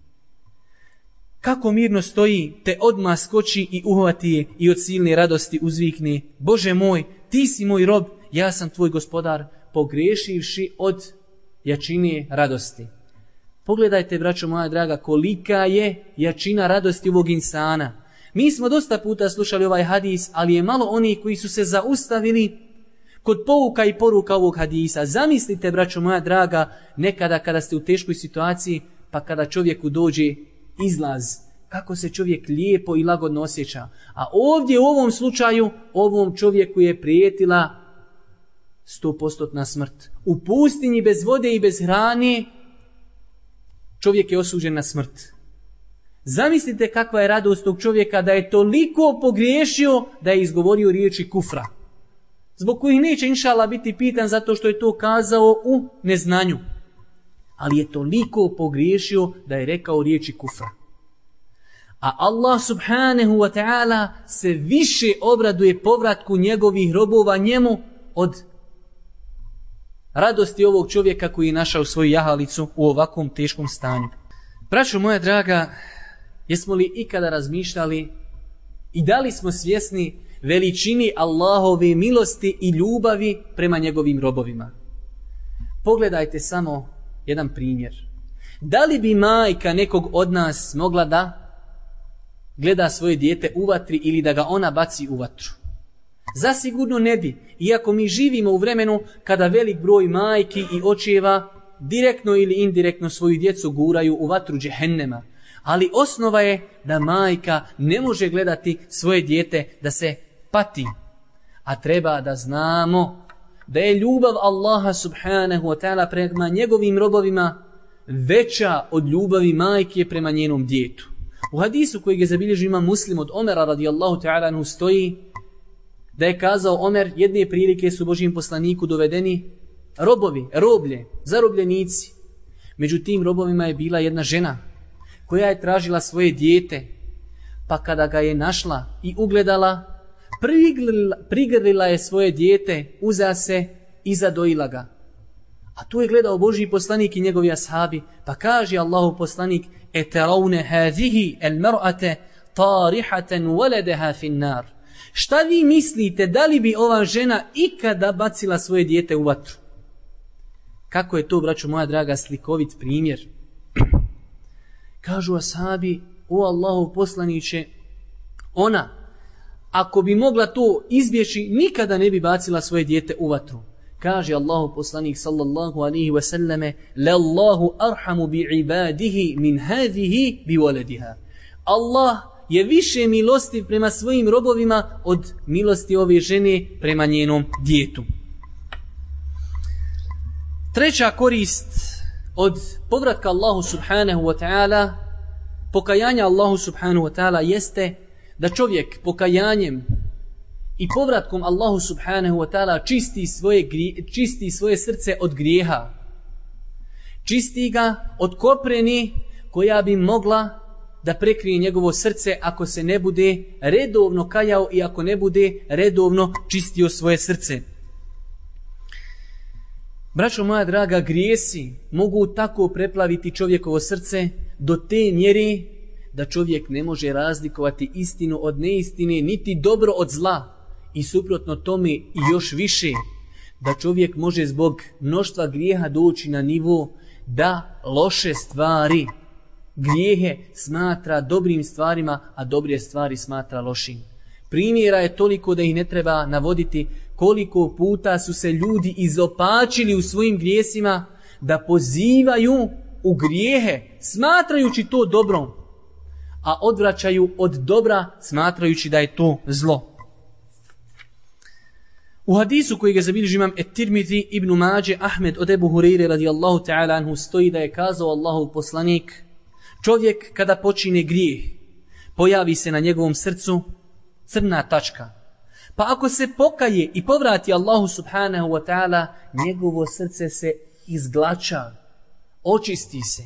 Kako mirno stoji, te odmah skoči i uhvati je i od silne radosti uzvikne, Bože moj, ti si moj rob, ja sam tvoj gospodar, pogriješivši od jačine radosti. Pogledajte, braćo moja draga, kolika je jačina radosti ovog insana. Mi smo dosta puta slušali ovaj hadis, ali je malo onih koji su se zaustavili kod pouka i poruka ovog hadisa. Zamislite, braćo moja draga, nekada kada ste u teškoj situaciji, pa kada čovjeku dođe izlaz, kako se čovjek lijepo i lagodno osjeća. A ovdje u ovom slučaju, ovom čovjeku je prijetila 100% smrt. U pustinji bez vode i bez hrane, čovjek je osuđen na smrt. Zamislite kakva je radost tog čovjeka da je toliko pogriješio da je izgovorio riječi kufra. Zbog kojih neće inšala biti pitan zato što je to kazao u neznanju. Ali je toliko pogriješio da je rekao riječi kufra. A Allah subhanahu wa ta'ala se više obraduje povratku njegovih robova njemu od radosti ovog čovjeka koji je našao svoju jahalicu u ovakvom teškom stanju. Braćo moja draga, jesmo li ikada razmišljali i da li smo svjesni veličini Allahove milosti i ljubavi prema njegovim robovima? Pogledajte samo jedan primjer. Da li bi majka nekog od nas mogla da gleda svoje dijete u vatri ili da ga ona baci u vatru? Zasigurno ne bi, iako mi živimo u vremenu kada velik broj majki i očeva direktno ili indirektno svoju djecu guraju u vatru džehennema. Ali osnova je da majka ne može gledati svoje dijete da se pati. A treba da znamo da je ljubav Allaha subhanahu wa ta'ala prema njegovim robovima veća od ljubavi majke prema njenom djetu. U hadisu kojeg je zabilježio Imam Muslim od Omera radijallahu ta'ala anhu stoji da je kazao Omer, jedne prilike su Božijem poslaniku dovedeni robovi, roblje, zarobljenici. Među tim robovima je bila jedna žena koja je tražila svoje dijete, pa kada ga je našla i ugledala, prigrlila je svoje dijete, uza se i zadojila ga. A tu je gledao Božji poslanik i njegovi ashabi, pa kaže Allahov poslanik: "Etaraune hazihi al-mar'ate tarihatan waladaha fi an-nar." Šta vi mislite, da li bi ova žena ikada bacila svoje dijete u vatru? Kako je to, braćo moja draga, slikovit primjer. Kažu ashabi: "O Allahov poslaniće, ona, ako bi mogla to izbjeći, nikada ne bi bacila svoje dijete u vatru." Kaže Allahov poslanik sallallahu alaihi wasallame: "Lallahu arhamu bi ibadihi min hadhihi bi waladiha." Allah je više milostiv prema svojim robovima od milosti ove žene prema njenom djetu. Treća korist od povratka Allahu subhanahu wa ta'ala, pokajanja Allahu subhanahu wa ta'ala, jeste da čovjek pokajanjem i povratkom Allahu subhanahu wa ta'ala čisti svoje srce od grijeha. Čisti ga od kopreni koja bi mogla da prekrije njegovo srce ako se ne bude redovno kajao i ako ne bude redovno čistio svoje srce. Braćo moja draga, grijesi mogu tako preplaviti čovjekovo srce do te mjere da čovjek ne može razlikovati istinu od neistine, niti dobro od zla. I suprotno tome i još više, da čovjek može zbog mnoštva grijeha doći na nivo da loše stvari, grijehe smatra dobrim stvarima, a dobre stvari smatra lošim. Primjera je toliko da ih ne treba navoditi, koliko puta su se ljudi izopačili u svojim grijesima da pozivaju u grijehe smatrajući to dobrom, a odvraćaju od dobra smatrajući da je to zlo. U hadisu koji ga zabilježi Imam et-Tirmidhi, Ibn Mađe, Ahmed od Ebu Hureyre radijallahu ta'ala anhu stoji da je kazao Allahov poslanik: "Čovjek kada počine grijeh, pojavi se na njegovom srcu crna tačka. Pa ako se pokaje i povrati Allahu subhanahu wa ta'ala, njegovo srce se izglača, očisti se.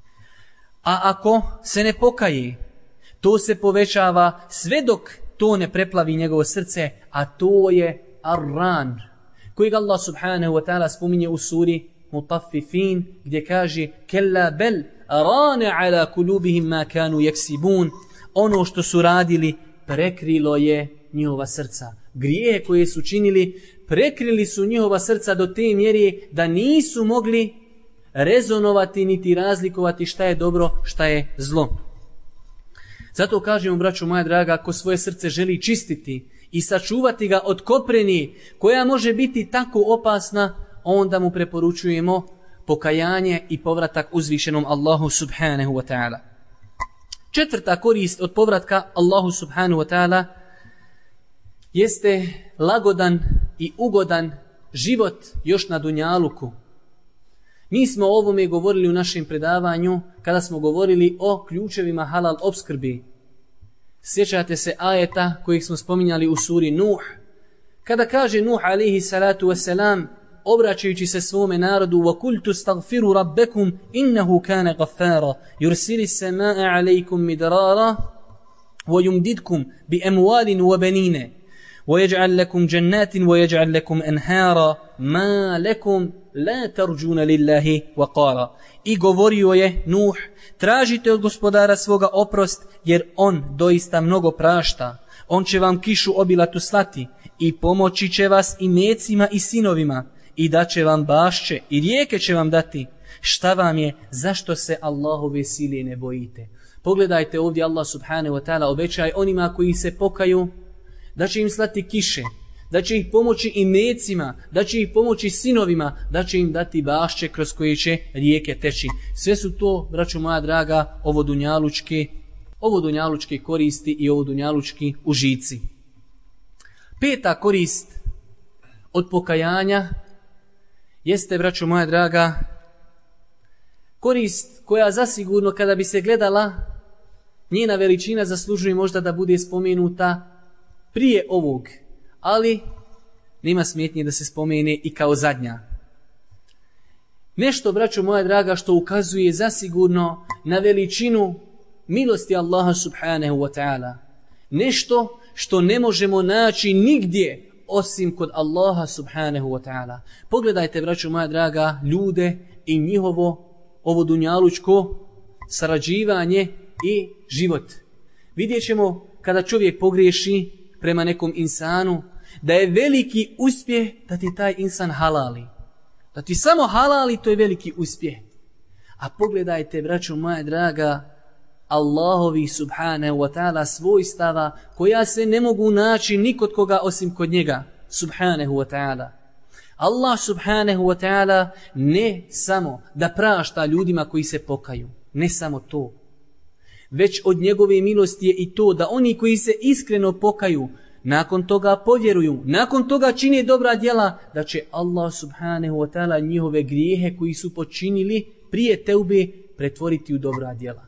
A ako se ne pokaje, to se povećava sve dok to ne preplavi njegovo srce, a to je Ar-Ran, kojeg Allah subhanahu wa ta'ala spominje u suri Mutaffifin, gdje kaže: "Kella bel rane ala kulubihim ma kanu yaksibun." Ono što su radili prekrilo je njihova srca. Grijehe koje su činili prekrili su njihova srca do te mjere da nisu mogli rezonovati niti razlikovati šta je dobro, šta je zlo. Zato kažemo, braćo moja draga, ako svoje srce želi čistiti i sačuvati ga od kopreni koja može biti tako opasna, onda mu preporučujemo pokajanje i povratak uzvišenom Allahu subhanahu wa ta'ala. Četvrta korist od povratka Allahu subhanahu wa ta'ala jeste lagodan i ugodan život još na dunjaluku. Mi smo o ovome govorili u našem predavanju kada smo govorili o ključevima halal opskrbi. Sjećate se ajeta kojeg smo spominjali u suri Nuh, kada kaže Nuh alaihi salatu wasalam, obraćajući se svome narodu: وَقُلْتُ اسْتَغْفِرُوا رَبَّكُمْ إِنَّهُ كَانَ غَفَّارًا يُرْسِلِ السَّمَاءَ عَلَيْكُمْ مِدْرَارًا وَيُمْدِدْكُمْ بِأَمْوَالٍ وَبَنِينَ وَيَجْعَلْ لَكُمْ جَنَّاتٍ وَيَجْعَلْ لَكُمْ أَنْهَارًا مَا لَكُمْ لَا تَرْجُونَ لِلَّهِ وَقَارًا. I govorio je Nuh: tražite od gospodara svoga oprost, jer on doista mnogo prašta. On će vam kišu obilatu slati i pomoći će vas i mecima i sinovima, i daće vam bašće i rijeke će vam dati. Šta vam je, zašto se Allahove sile ne bojite? Pogledajte ovdje, Allah subhanahu wa ta'ala obećaje onima koji se pokaju da će im slati kiše, da će ih pomoći i mecima, da će ih pomoći sinovima, da će im dati bašće kroz koje će rijeke teći. Sve su to, braćo moja draga, ovodunjalučke koristi i ovodunjalučki užici. Peta korist od pokajanja jeste, braćo moja draga, korist koja zasigurno kada bi se gledala, njena veličina zaslužuje možda da bude spomenuta prije ovog, ali nema smetnje da se spomene i kao zadnja. Nešto, braćo moja draga, što ukazuje zasigurno na veličinu milosti Allaha subhanahu wa ta'ala. Nešto što ne možemo naći nigdje osim kod Allaha subhanahu wa ta'ala. Pogledajte, braćo moja draga, ljude i njihovo ovo dunjalučko sarađivanje i život. Vidjet ćemo kada čovjek pogriješi prema nekom insanu, da je veliki uspjeh da ti taj insan halali. Da ti samo halali, to je veliki uspjeh. A pogledajte, braćo moja draga, Allahovi subhanahu wa ta'ala svojstava koja se ne mogu naći nikod koga osim kod njega subhanahu wa ta'ala. Allah subhanahu wa ta'ala ne samo da prašta ljudima koji se pokaju, ne samo to, već od njegove milosti je i to da oni koji se iskreno pokaju, nakon toga povjeruju, nakon toga čine dobra djela, da će Allah subhanahu wa ta'ala njihove grijehe koji su počinili prije teube pretvoriti u dobra djela.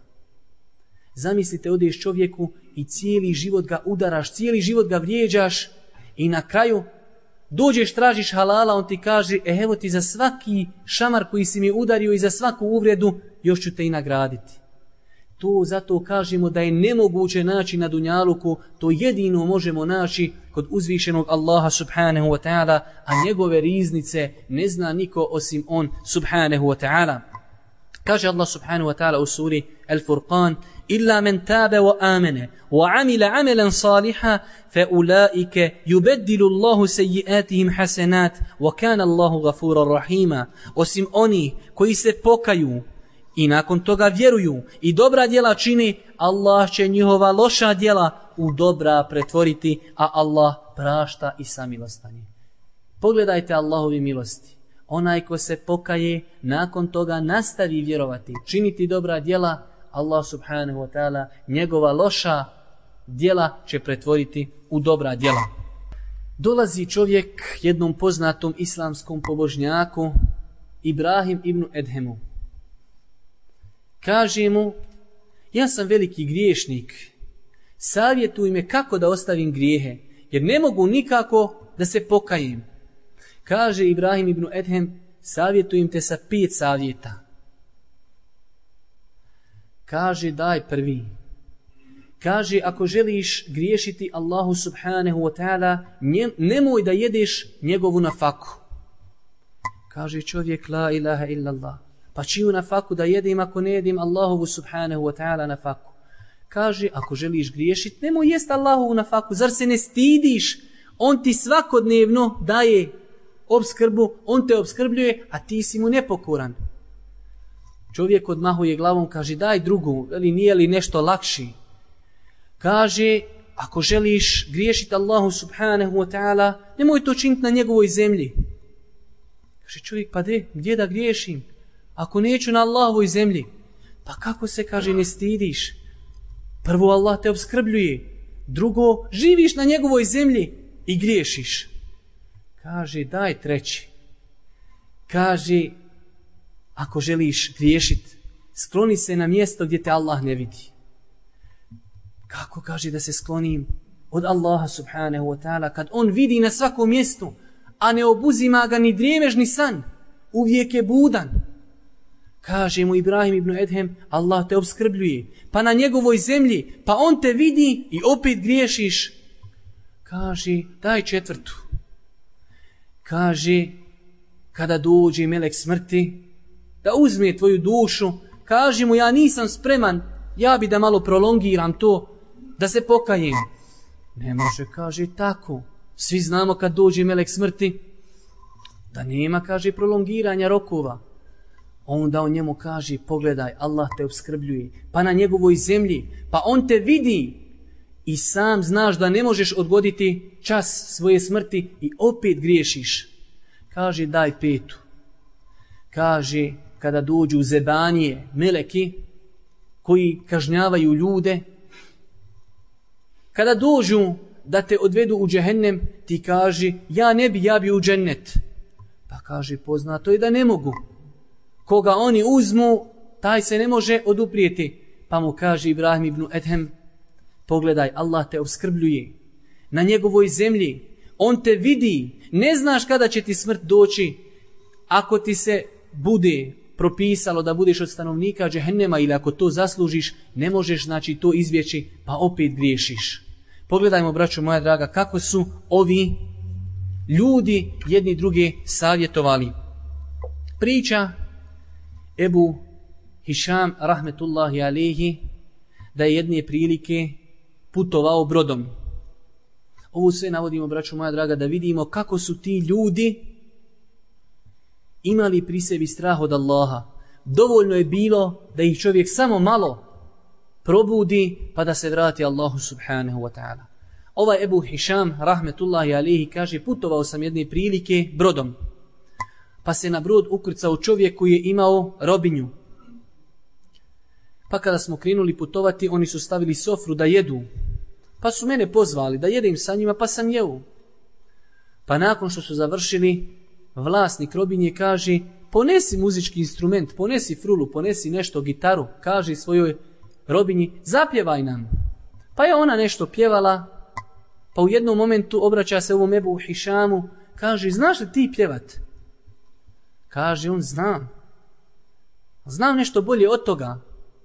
Zamislite, odeš čovjeku i cijeli život ga udaraš, cijeli život ga vrijeđaš i na kraju dođeš, tražiš halala, on ti kaže, evo ti za svaki šamar koji si mi udario i za svaku uvredu, još ću te i nagraditi. To zato kažemo da je nemoguće naći na dunjaluku, to jedino možemo naći kod uzvišenog Allaha subhanahu wa ta'ala, a njegove riznice ne zna niko osim on subhanahu wa ta'ala. Kaže Allah subhanahu wa ta'ala u suri Al-Furqan, إلا من تاب وآمن وعمل عملا صالحا فأولئك يبدل الله سيئاتهم حسنات وكان الله غفورا رحيما. Osim oni koji se pokaju i nakon toga vjeruju i dobra djela čini, Allah će njihova loša djela u dobra pretvoriti, a Allah prašta i samilostan je. Pogledajte Allahovi milosti. Onaj ko se pokaje, nakon toga nastavi vjerovati, činiti dobra djela, Allah subhanahu wa ta'ala njegova loša djela će pretvoriti u dobra djela. Dolazi čovjek jednom poznatom islamskom pobožnjaku, Ibrahim ibn Edhemu. Kaže mu, ja sam veliki griješnik, savjetuj me kako da ostavim grijehe, jer ne mogu nikako da se pokajem. Kaže Ibrahim ibn Edhem, savjetujem te sa 5 savjeta. Kaže, daj prvi. Kaže, ako želiš griješiti Allahu subhanahu wa ta'ala, nemoj da jedeš njegovu nafaku. Kaže čovjek, la ilaha illallah. Pa čiju nafaku da jedem ako ne jedem Allahovu subhanahu wa ta'ala nafaku? Kaže, ako želiš griješiti, nemoj jest Allahovu nafaku. Zar se ne stidiš? On ti svakodnevno daje opskrbu, on te opskrbljuje, a ti si mu nepokoran. Čovjek odmahuje glavom, kaže, daj drugu, veli, nije li nešto lakši? Kaže, ako želiš griješiti Allahu subhanahu wa ta'ala, nemoj to činiti na njegovoj zemlji. Kaže čovjek, pa gdje da griješim? Ako neću na Allahovoj zemlji, pa kako se, kaže, ne stidiš? Prvo, Allah te opskrbljuje. Drugo, živiš na njegovoj zemlji i griješiš. Kaže, daj treći. Kaže, ako želiš griješiti, skloni se na mjesto gdje te Allah ne vidi. Kako, kaže, da se sklonim od Allaha subhanahu wa ta'ala, kad on vidi na svakom mjestu, a ne obuzima ga ni drijemež ni san, uvijek je budan. Kaže mu Ibrahim ibn Edhem, Allah te opskrbljuje, pa na njegovoj zemlji, pa on te vidi i opet griješiš. Kaže, daj četvrtu. Kaže, kada dođe melek smrti, da uzme tvoju dušu, kaže mu, ja nisam spreman, ja bi da malo prolongiram to, da se pokajem. Ne može, kaže, tako. Svi znamo kad dođe melek smrti, da nema, kaže, prolongiranja rokova. Onda on njemu kaže, pogledaj, Allah te opskrbljuje, pa na njegovoj zemlji, pa on te vidi i sam znaš da ne možeš odgoditi čas svoje smrti i opet griješiš. Kaže daj 5. Kaže kada dođu zebanije, meleki koji kažnjavaju ljude, kada dođu da te odvedu u džehennem, ti kaže ja ne bi, ja bi u džennet. Pa kaže poznato je da ne mogu. Koga oni uzmu, taj se ne može oduprijeti. Pa mu kaže Ibrahim ibn Edhem, pogledaj, Allah te obskrbljuje na njegovoj zemlji. On te vidi, ne znaš kada će ti smrt doći. Ako ti se bude propisalo da budeš od stanovnika džehennema ili ako to zaslužiš, ne možeš znači to izbjeći, pa opet griješiš. Pogledajmo, braćo moja draga, kako su ovi ljudi jedni druge savjetovali. Priča Ebu Hišam rahmetullahi alejhi da je jedne prilike putovao brodom. Ovo sve navodimo, braćo moja draga, da vidimo kako su ti ljudi imali pri sebi strah od Allaha. Dovoljno je bilo da ih čovjek samo malo probudi pa da se vrati Allahu subhanahu wa ta'ala. Ovaj Ebu Hišam rahmetullahi alejhi kaže putovao sam jedne prilike brodom. Pa se na brod ukrcao čovjek koji je imao robinju. Pa kada smo krenuli putovati, oni su stavili sofru da jedu. Pa su mene pozvali da jedem sa njima, pa sam jeo. Pa nakon što su završili, vlasnik robinje kaže, ponesi muzički instrument, ponesi frulu, ponesi nešto, gitaru, kaže svojoj robinji, zapjevaj nam. Pa je ona nešto pjevala, pa u jednom momentu obraća se ovom Ebu Hišamu, kaže, znaš li ti pjevat? Kaže on, znam. Znam nešto bolje od toga.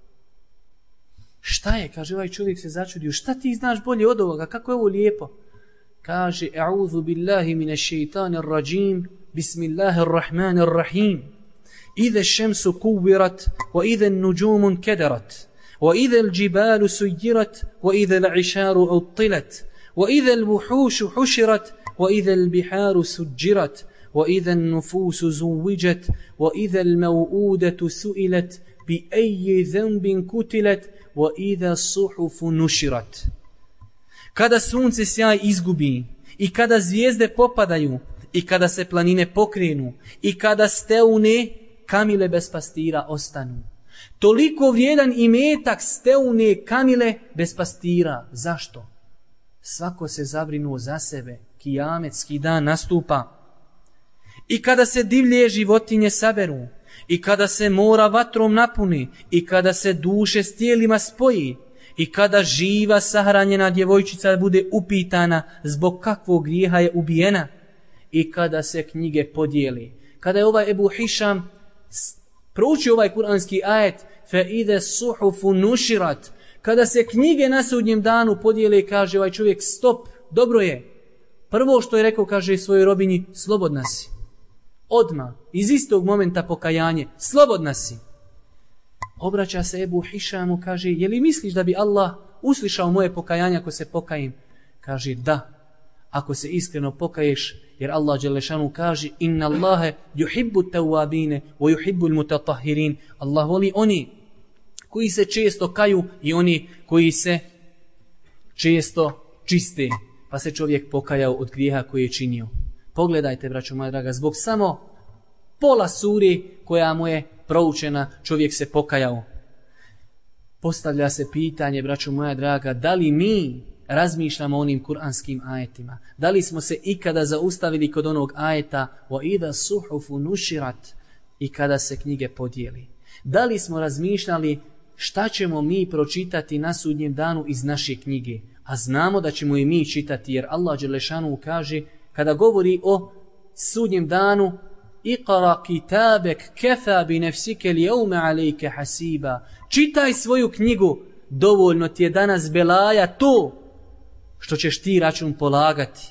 Šta je? Kaže, ovaj čovjek se začudio. Šta ti znaš bolje od ovoga? Kako je ovo lijepo? Kaže, a'udhu billahi minash shaitanir rajim, bismillahir rahim. Iza ash-shamsu kuwirat, wa iza an-nujumu inkadarat, wa iza al-jibalu suyirat, wa iza al-'isharu uttilat, wa iza al-wuhushu hushirat, wa iza al-biharu sujjirat, وَإِذَا النُّفُوسُ زُوِّجَتْ وَإِذَا الْمَوْءُودَةُ سُئِلَتْ بِأَيِّ ذَنبٍ كُتِلَتْ وَإِذَا الصُّحُفُ نُشِرَتْ. Kada sunce sjaj izgubi i kada zvijezde popadaju i kada se planine pokrenu i kada steune kamile bez pastira ostanu. Toliko vrijedan imetak steune kamile bez pastira. Zašto? Svako se zabrinuo za sebe. Kijametski dan nastupa. I kada se divlje životinje saberu, i kada se mora vatrom napuni, i kada se duše s tijelima spoji, i kada živa sahranjena djevojčica bude upitana zbog kakvog grijeha je ubijena, i kada se knjige podijeli. Kada je ovaj Ebu Hišam proučio ovaj kuranski ajet, فَإِذَا الصُّحُفُ نُشِرَتْ, kada se knjige na sudnjem danu podijele, kaže ovaj čovjek, stop, dobro je. Prvo što je rekao, kaže svojoj robinji, slobodna si. Odmah, iz istog momenta pokajanje, slobodna si. Obraća se Ebu Hišamu, kaže, je li misliš da bi Allah uslišao moje pokajanje ako se pokajem? Kaže, da, ako se iskreno pokaješ, jer Allah dželešanu kaže, inna Allahe yuhibbu tawabine, wa yuhibbu al-mutatahhirin. Allah voli oni koji se često kaju i oni koji se često čiste. Pa se čovjek pokajao od grijeha koji je činio. Pogledajte, braćo moja draga, zbog samo pola suri koja mu je proučena, čovjek se pokajao. Postavlja se pitanje, braćo moja draga, da li mi razmišljamo o onim kuranskim ajetima? Da li smo se ikada zaustavili kod onog ajeta وَإِذَا الصُّحُفُ نُشِرَتْ, i kada se knjige podijeli? Da li smo razmišljali šta ćemo mi pročitati na sudnjem danu iz naše knjige? A znamo da ćemo i mi čitati, jer Allah dželešanu kaže, kada govori o sudnjem danu, Iqra kitabek kefa bi nefsike li jaume alejke hasiba. Čitaj svoju knjigu, dovoljno ti je danas belaja to što ćeš ti račun polagati.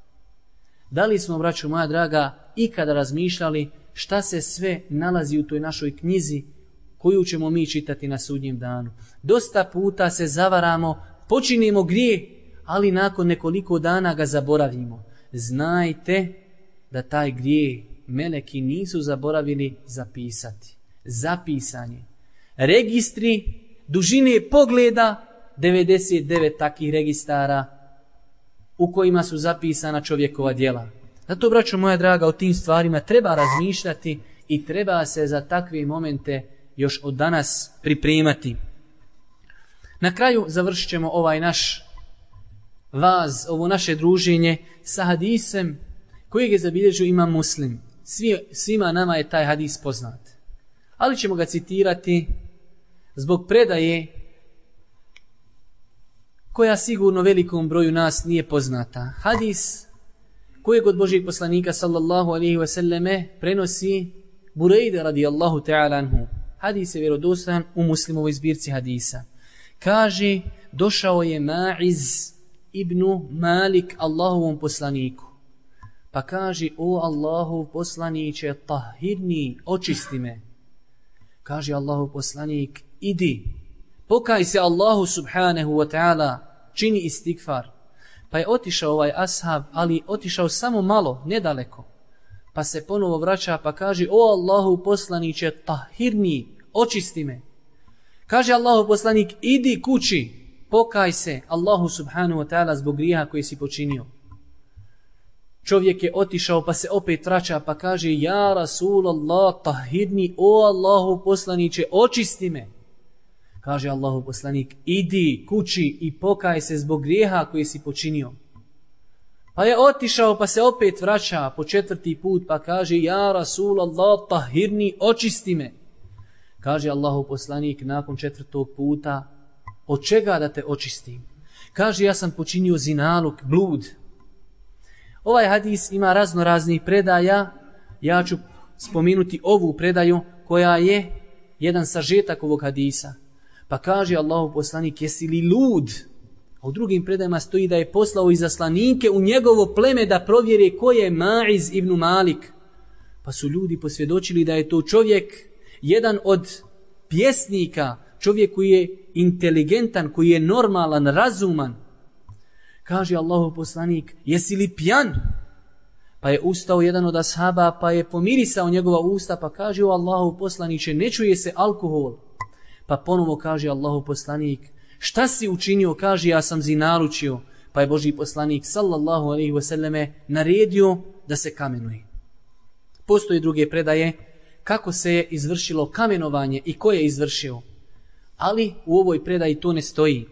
Da li smo, braćo moja draga, ikada razmišljali šta se sve nalazi u toj našoj knjizi koju ćemo mi čitati na sudnjem danu? Dosta puta se zavaramo, počinimo grijeh, ali nakon nekoliko dana ga zaboravimo. Znajte da taj grijeh meleki nisu zaboravili zapisati. Zapisanje. Registri dužine pogleda 99 takih registara u kojima su zapisana čovjekova djela. Zato, braćo moja draga, o tim stvarima treba razmišljati i treba se za takve momente još od danas pripremati. Na kraju završit ćemo ovaj naš vaz, ovo naše druženje sa hadisem kojeg je zabilježio Imam Muslim. Svima nama je taj hadis poznat. Ali ćemo ga citirati zbog predaje koja sigurno velikom broju nas nije poznata. Hadis kojeg od Božijeg poslanika sallallahu alaihi wasallame prenosi Burejde radijallahu ta'ala anhu. Hadis je vjerodostojan u Muslimovoj zbirci hadisa. Kaže, došao je Ma'iz ibn Malik Allahovom poslaniku. Pa kaže, o Allahov poslaniće, tahirni, očisti me. Kaže Allahov poslanik, idi, pokaj se Allahu subhanahu wa ta'ala, čini istigfar. Pa je otišao ovaj ashab, ali otišao samo malo, nedaleko. Pa se ponovo vraća pa kaže, o Allahov poslaniće, tahirni, očisti me. Kaže Allahov poslanik, idi kući, pokaj se Allahu subhanahu wa ta'ala zbog grijeha koji si počinio. Čovjek je otišao pa se opet vraća pa kaže, ja Rasulallah, tahirni, o Allahov poslaniće, očisti me. Kaže Allahov poslanik, idi kući i pokaj se zbog grijeha koji si počinio. Pa je otišao pa se opet vraća po 4. put pa kaže, ja Rasulallah, tahirni, očisti me. Kaže Allahov poslanik nakon 4. puta, od čega da te očistim? Kaže, ja sam počinio zinaluk, blud. Ovaj hadis ima razno raznih predaja. Ja ću spomenuti ovu predaju koja je jedan sažetak ovog hadisa. Pa kaže Allahov poslanik, jesi li lud? A u drugim predajama stoji da je poslao izaslanike u njegovo pleme da provjere ko je Ma'iz ibn Malik. Pa su ljudi posvjedočili da je to čovjek, jedan od pjesnika, čovjek koji je inteligentan, koji je normalan, razuman. Kaže Allahov poslanik, jesi li pijan? Pa je ustao jedan od ashaba, pa je pomirisao njegova usta, pa kaže, o Allahov poslaniće, ne čuje se alkohol. Pa ponovo kaže Allahov poslanik, šta si učinio? Kaže, ja sam zinalučio. Pa je Božji poslanik sallallahu alaihi wasallame naredio da se kamenuje. Postoje druge predaje kako se je izvršilo kamenovanje i ko je izvršio. Ali u ovoj predaji to ne stoji.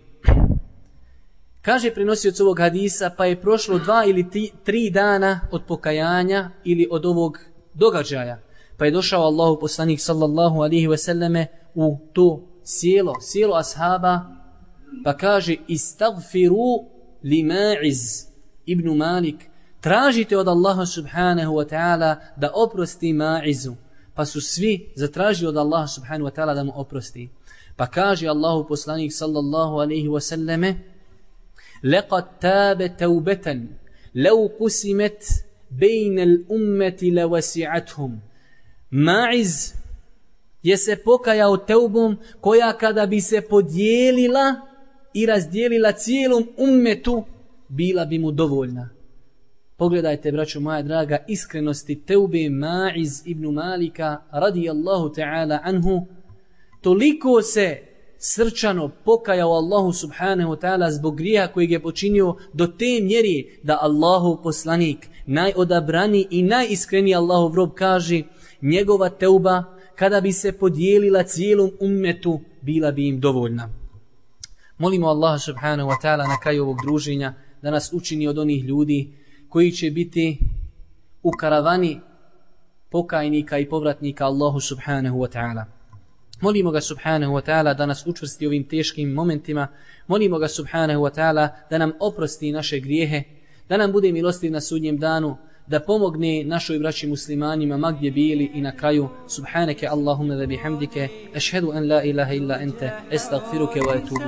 Kaže prenosioc ovog hadisa, pa je prošlo 2 ili 3 dana od pokajanja ili od ovog događaja. Pa je došao Allahu poslanik sallallahu alaihi wasallame u to sjelo ashaba, pa kaže, istagfiru li Ma'iz ibn Malik, tražite od Allaha subhanahu wa ta'ala da oprosti Ma'izu. Pa su svi zatražili od Allaha subhanahu wa ta'ala da mu oprosti. Pa kaže Allahu poslanik sallallahu alaihi wasallame, لقد تاب توبة لو قسمت بين الأمة لوسعتهم. Ma'iz je se pokajao teubom koja kada bi se podijelila i razdijelila cijelom ummetu, bila bi mu dovoljna. Pogledajte, braćo moja draga, iskrenosti teube Ma'iz ibn Malika radijallahu ta'ala anhu. Toliko se srčano pokajao Allahu subhanahu wa ta'ala zbog grijeha kojeg je počinio do te mjeri da Allahov poslanik, najodabrani i najiskreniji Allahov rob, kaže, njegova teuba kada bi se podijelila cijelom ummetu, bila bi im dovoljna. Molimo Allaha subhanahu wa ta'ala na kraju ovog druženja da nas učini od onih ljudi koji će biti u karavani pokajnika i povratnika Allahu subhanahu wa ta'ala. Molimo ga subhanahu wa ta'ala da nas učvrsti ovim teškim momentima. Molimo ga subhanahu wa ta'ala da nam oprosti naše grijehe, da nam bude milostiv na sudnjem danu, da pomogne našoj braći muslimanima ma gdje bili i na kraju subhaneke Allahumma da bihamdike ašhedu an la ilaha illa ente estagfiruke wa etubu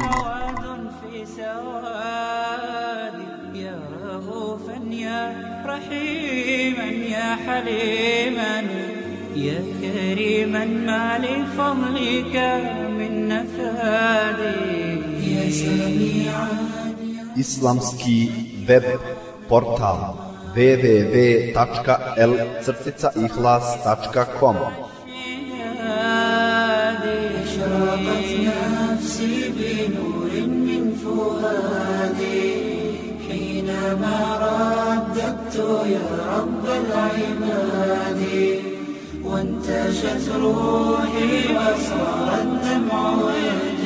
يا كريما ما لفضلك من نفادي يا سميعا Islamski web portal www.l-ihlas.com أشرقت نفسي بنور من كلما رددت يا رب العباد وانتشت روحي وصار الدمع